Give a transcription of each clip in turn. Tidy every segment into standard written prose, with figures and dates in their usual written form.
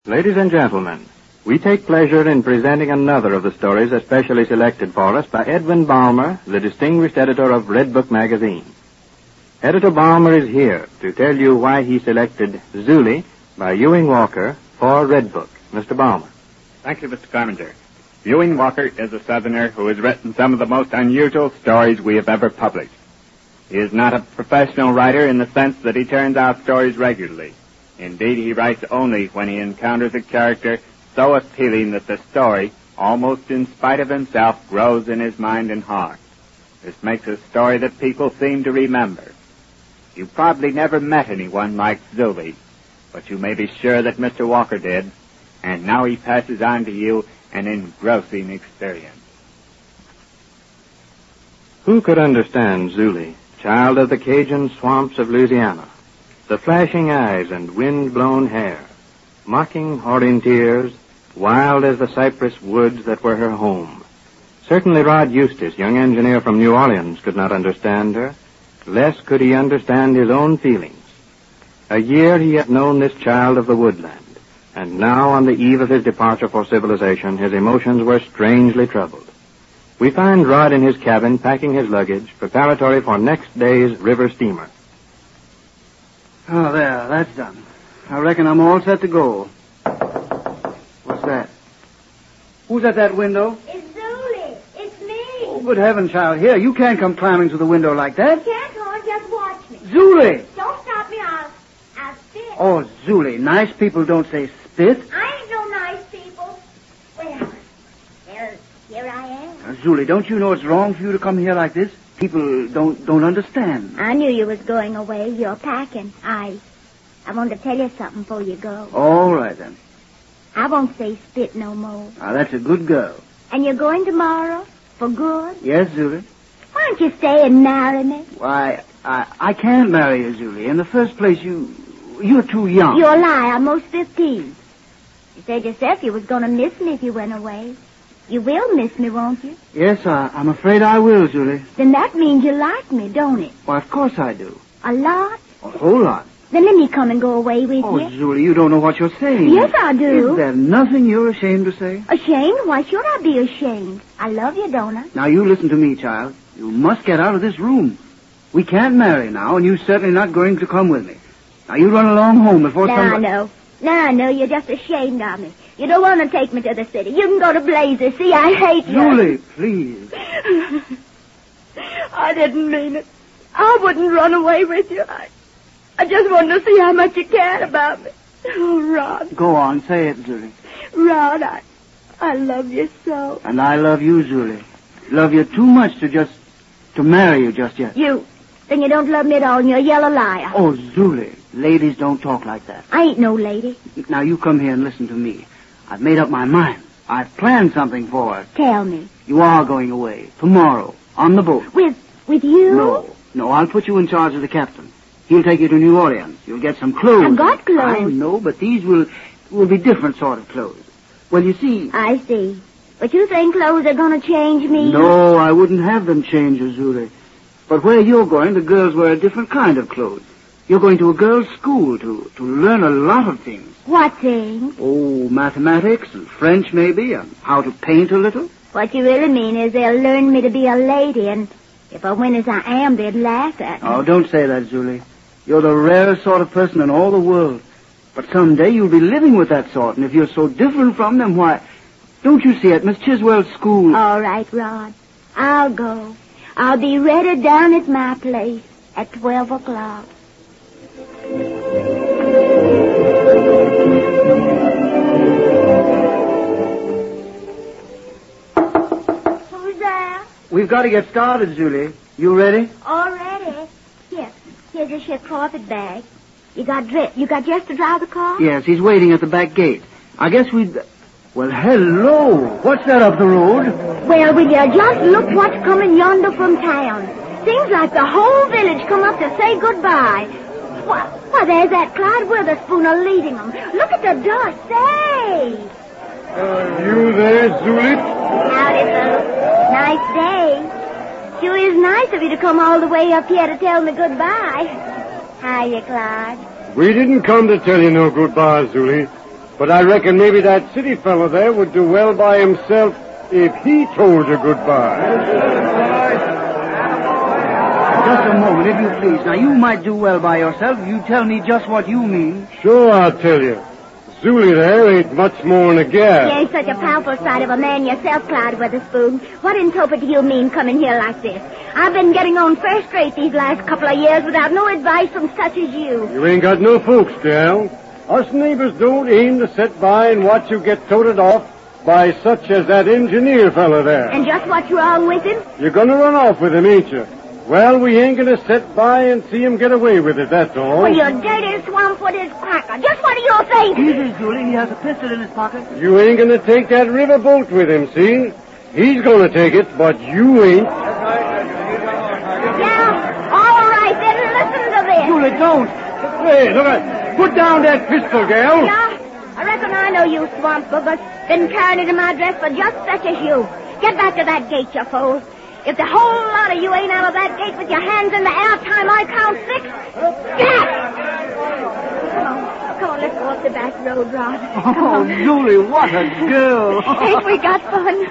Ladies and gentlemen, we take pleasure in presenting another of the stories especially selected for us by Edwin Balmer, the distinguished editor of Red Book magazine. Editor Balmer is here to tell you why he selected Zuli by Ewing Walker for Red Book. Mr. Balmer. Thank you, Mr. Clemenger. Ewing Walker is a Southerner who has written some of the most unusual stories we have ever published. He is not a professional writer in the sense that he turns out stories regularly. Indeed, he writes only when he encounters a character so appealing that the story, almost in spite of himself, grows in his mind and heart. This makes a story that people seem to remember. You probably never met anyone like Zuli, but you may be sure that Mr. Walker did, and now he passes on to you an engrossing experience. Who could understand Zuli, child of the Cajun swamps of Louisiana? The flashing eyes and wind-blown hair, mocking orienteers, wild as the cypress woods that were her home. Certainly Rod Eustace, young engineer from New Orleans, could not understand her. Less could he understand his own feelings. A year he had known this child of the woodland, and now on the eve of his departure for civilization, his emotions were strangely troubled. We find Rod in his cabin packing his luggage, preparatory for next day's river steamer. Oh, there, that's done. I reckon I'm all set to go. What's that? Who's at that window? It's Zuli. It's me. Oh, good heavens, child. Here, you can't come climbing through the window like that. Can't hold, just watch me. Zuli! Don't stop me, I'll spit. Oh, Zuli, nice people don't say spit. I ain't no nice people. Well, here I am. Now, Zuli, don't you know it's wrong for you to come here like this? People don't understand. I knew you was going away. You're packing. I wanted to tell you something before you go. All right, then. I won't say spit no more. Now, that's a good girl. And you're going tomorrow? For good? Yes, Zuli. Why don't you stay and marry me? Why, I can't marry you, Zuli. In the first place, you're too young. You're a lie. I'm most 15. You said yourself you was going to miss me if you went away. You will miss me, won't you? Yes, I'm afraid I will, Zuli. Then that means you like me, don't it? Why, of course I do. A lot? A whole lot. Then let me come and go away with Oh, you. Zuli, you don't know what you're saying. Yes, I do. Is there nothing you're ashamed to say? Ashamed? Why should I be ashamed? I love you, don't I? Now, you listen to me, child. You must get out of this room. We can't marry now, and you're certainly not going to come with me. Now, you run along home before somebody... Now I know. You're just ashamed of me. You don't want to take me to the city. You can go to Blazes. See, I hate you. Zuli, please. I didn't mean it. I wouldn't run away with you. I just wanted to see how much you cared about me. Oh, Rod. Go on, say it, Zuli. Rod, I love you so. And I love you, Zuli. Love you too much to marry you just yet. Then you don't love me at all, and you're a yellow liar. Oh, Zuli, ladies don't talk like that. I ain't no lady. Now, you come here and listen to me. I've made up my mind. I've planned something for us. Tell me. You are going away, tomorrow, on the boat. With you? No, I'll put you in charge of the captain. He'll take you to New Orleans. You'll get some clothes. I've got clothes. I know, but these will be different sort of clothes. Well, you see... I see. But you think clothes are going to change me? No, I wouldn't have them change, Zuli. But where you're going, the girls wear a different kind of clothes. You're going to a girls' school to learn a lot of things. What things? Oh, mathematics and French, maybe, and how to paint a little. What you really mean is they'll learn me to be a lady, and if I win as I am, they'd laugh at me. Oh, don't say that, Zuli. You're the rarest sort of person in all the world. But someday you'll be living with that sort, and if you're so different from them, why... Don't you see, at Miss Chiswell's school... All right, Rod. I'll go. I'll be ready down at my place at 12 o'clock. Who's there? We've got to get started, Zuli. You ready? All ready. Here's your ship carpet bag. You got just to drive the car? Yes, he's waiting at the back gate. I guess we'd... Well, hello. What's that up the road? Well, will you just look what's coming yonder from town. Seems like the whole village come up to say goodbye. Why, there's that Clyde Witherspoon leading them. Look at the dust. Say! You there, Zuli? Howdy, folks. Nice day. Sure is nice of you to come all the way up here to tell me goodbye. Hiya, Clyde. We didn't come to tell you no goodbye, Zuli. But I reckon maybe that city fellow there would do well by himself if he told you goodbye. Just a moment, if you please. Now, you might do well by yourself if you tell me just what you mean. Sure, I'll tell you. Zuli there ain't much more than a gal. You ain't such a powerful sight of a man yourself, Clyde Witherspoon. What in Topher do you mean coming here like this? I've been getting on first rate these last couple of years without no advice from such as you. You ain't got no folks, gal. Us neighbors don't aim to sit by and watch you get toted off by such as that engineer fella there. And just what's wrong with him? You're gonna run off with him, ain't you? Well, we ain't gonna sit by and see him get away with it, that's all. Well, you dirty swamp-foot is cracker. Just what do you think? Easy, Julie. He has a pistol in his pocket. You ain't gonna take that river boat with him, see? He's gonna take it, but you ain't. Yeah, all right, then listen to this. Julie, don't. Hey, look at... Put down that pistol, gal. Yeah, I reckon I know you swamp buggers. Been carrying it in my dress for just such as you. Get back to that gate, you fool. If the whole lot of you ain't out of that gate with your hands in the air time I count 6, get! Come on, let's go up the back road, Rod. Oh, Julie, what a girl. Ain't we got fun?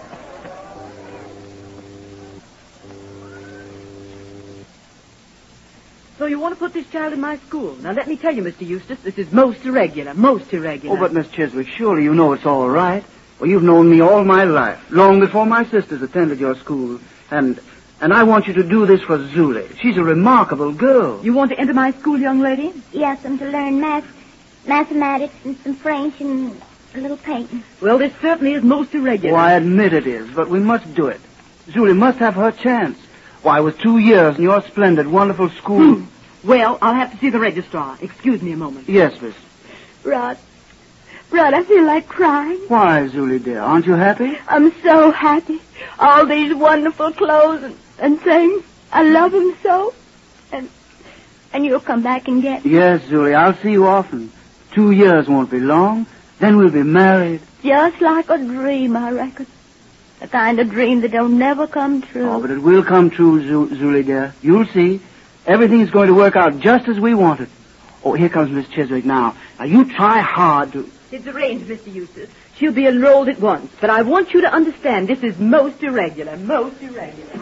So you want to put this child in my school. Now, let me tell you, Mr. Eustace, this is most irregular, most irregular. Oh, but Miss Chiswick, surely you know it's all right. Well, you've known me all my life, long before my sisters attended your school. And I want you to do this for Zuli. She's a remarkable girl. You want to enter my school, young lady? Yes, and to learn mathematics and some French and a little painting. Well, this certainly is most irregular. Oh, I admit it is, but we must do it. Zuli must have her chance. Why, with 2 years in your splendid, wonderful school. Well, I'll have to see the registrar. Excuse me a moment. Yes, miss. Rod, I feel like crying. Why, Zuli, dear? Aren't you happy? I'm so happy. All these wonderful clothes and things. I love them so. And you'll come back and get me. Yes, Zuli, I'll see you often. 2 years won't be long. Then we'll be married. Just like a dream, I reckon. The kind of dream that don't never come true. Oh, but it will come true, Zuli, dear. You'll see. Everything's going to work out just as we want it. Oh, here comes Miss Chiswick now. Now, you try hard to... It's arranged, Mr. Eustace. She'll be enrolled at once. But I want you to understand this is most irregular, most irregular.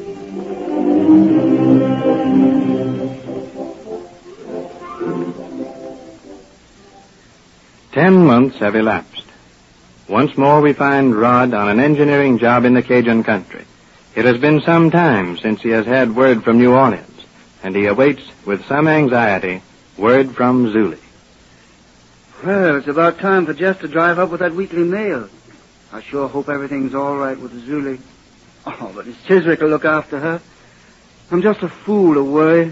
Ten months have elapsed. Once more we find Rod on an engineering job in the Cajun country. It has been some time since he has had word from New Orleans, and he awaits with some anxiety word from Zuli. Well, it's about time for Jeff to drive up with that weekly mail. I sure hope everything's all right with Zuli. Oh, but Miss Chiswick will look after her. I'm just a fool to worry.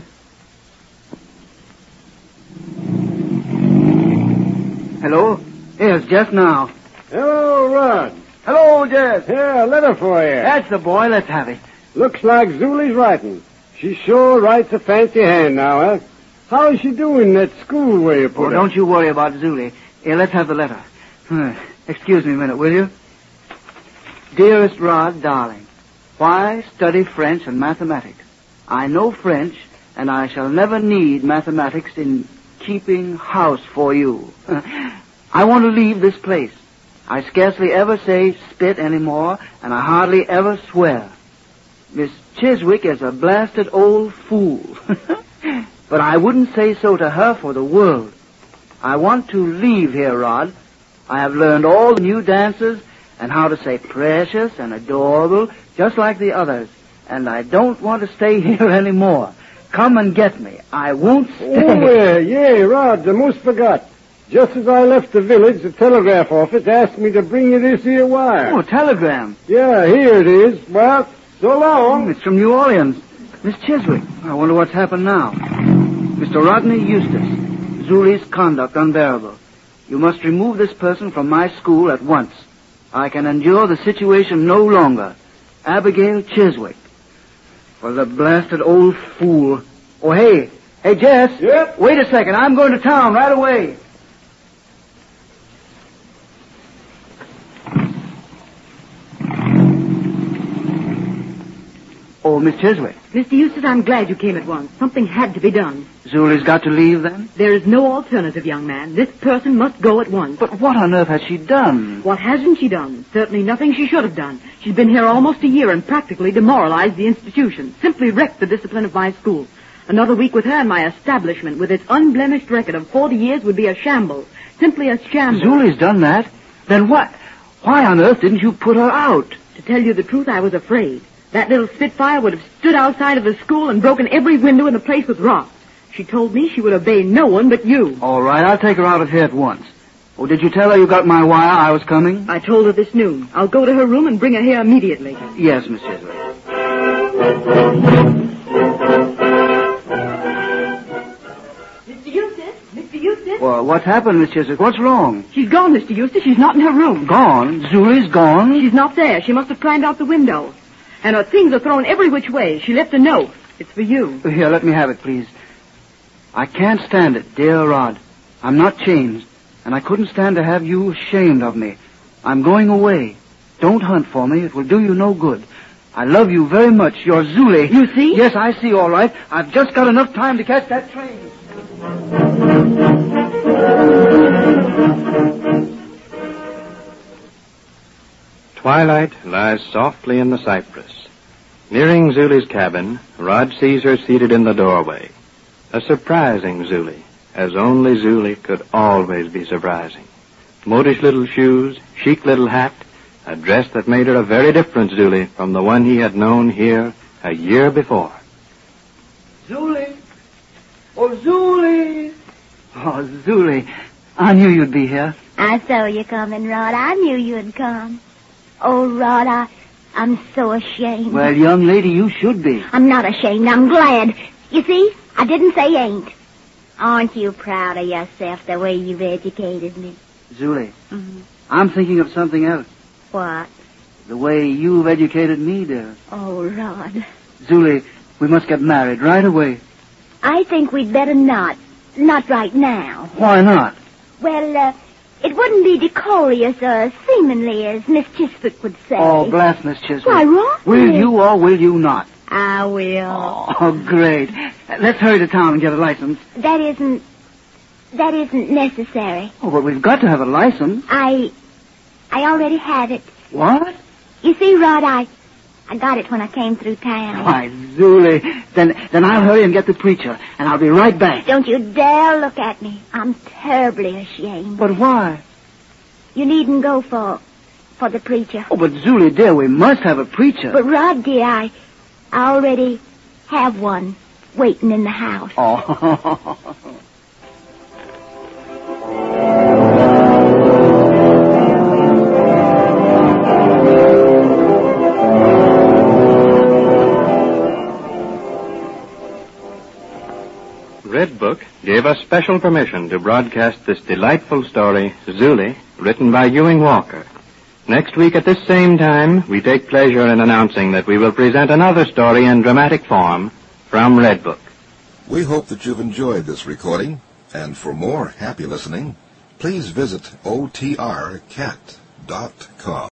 Hello? Here's Jeff now. Hello, Rod. Hello, Jeff. Here, a letter for you. That's the boy. Let's have it. Looks like Zuli's writing. She sure writes a fancy hand now, huh? How's she doing at school where you put her? Don't you worry about Zuli. Here, let's have the letter. Excuse me a minute, will you? Dearest Rod, darling, why study French and mathematics? I know French, and I shall never need mathematics in keeping house for you. I want to leave this place. I scarcely ever say spit anymore, and I hardly ever swear. Miss Chiswick is a blasted old fool. But I wouldn't say so to her for the world. I want to leave here, Rod. I have learned all the new dances and how to say precious and adorable, just like the others. And I don't want to stay here anymore. Come and get me. I won't stay. Oh, yeah, Rod, I most forgot. Just as I left the village, the telegraph office asked me to bring you this here wire. Oh, a telegram. Yeah, here it is. Well, so long. It's from New Orleans. Miss Chiswick. I wonder what's happened now. Mr. Rodney Eustace, Zuli's conduct unbearable. You must remove this person from my school at once. I can endure the situation no longer. Abigail Chiswick. For the blasted old fool. Oh, hey, Jess. Yep? Wait a second. I'm going to town right away. Oh, Miss Chiswick. Mr. Eustace, I'm glad you came at once. Something had to be done. Zulie's got to leave then? There is no alternative, young man. This person must go at once. But what on earth has she done? What hasn't she done? Certainly nothing she should have done. She's been here almost a year and practically demoralized the institution. Simply wrecked the discipline of my school. Another week with her in my establishment with its unblemished record of 40 years would be a shambles. Simply a shambles. Zulie's done that? Then what? Why on earth didn't you put her out? To tell you the truth, I was afraid. That little Spitfire would have stood outside of the school and broken every window in the place with rocks. She told me she would obey no one but you. All right, I'll take her out of here at once. Oh, did you tell her you got my wire I was coming? I told her this noon. I'll go to her room and bring her here immediately. Yes, Miss Chiswick. Mr. Eustace? Mr. Eustace? Well, what's happened, Miss Chiswick? What's wrong? She's gone, Mr. Eustace. She's not in her room. Gone? Zulie's gone? She's not there. She must have climbed out the window. And her things are thrown every which way. She left a note. It's for you. Here, let me have it, please. I can't stand it, dear Rod. I'm not changed, and I couldn't stand to have you ashamed of me. I'm going away. Don't hunt for me. It will do you no good. I love you very much. You're Zulie. You see? Yes, I see, all right. I've just got enough time to catch that train. Twilight lies softly in the cypress. Nearing Zulie's cabin, Rod sees her seated in the doorway. A surprising Zulie, as only Zulie could always be surprising. Modish little shoes, chic little hat, a dress that made her a very different Zulie from the one he had known here a year before. Zulie! Oh, Zulie! Oh, Zulie, I knew you'd be here. I saw you coming, Rod. I knew you'd come. Oh, Rod, I'm so ashamed. Well, young lady, you should be. I'm not ashamed. I'm glad. You see, I didn't say ain't. Aren't you proud of yourself the way you've educated me? Zulie, I'm thinking of something else. What? The way you've educated me, dear. Oh, Rod. Zulie, we must get married right away. I think we'd better not. Not right now. Why not? Well, it wouldn't be decorous or seemingly, as Miss Chiswick would say. Oh, blast, Miss Chiswick. Why, Rod? Will you or will you not? I will. Oh, great. Let's hurry to town and get a license. That isn't necessary. Oh, but we've got to have a license. I already have it. What? You see, Rod, I got it when I came through town. Why, Zulie, then I'll hurry and get the preacher, and I'll be right back. Don't you dare look at me. I'm terribly ashamed. But why? You needn't go for the preacher. Oh, but Zulie, dear, we must have a preacher. But, Rod, dear, I already have one waiting in the house. Oh. Redbook gave us special permission to broadcast this delightful story, Zulie, written by Ewing Walker. Next week at this same time, we take pleasure in announcing that we will present another story in dramatic form from Redbook. We hope that you've enjoyed this recording, and for more happy listening, please visit otrcat.com.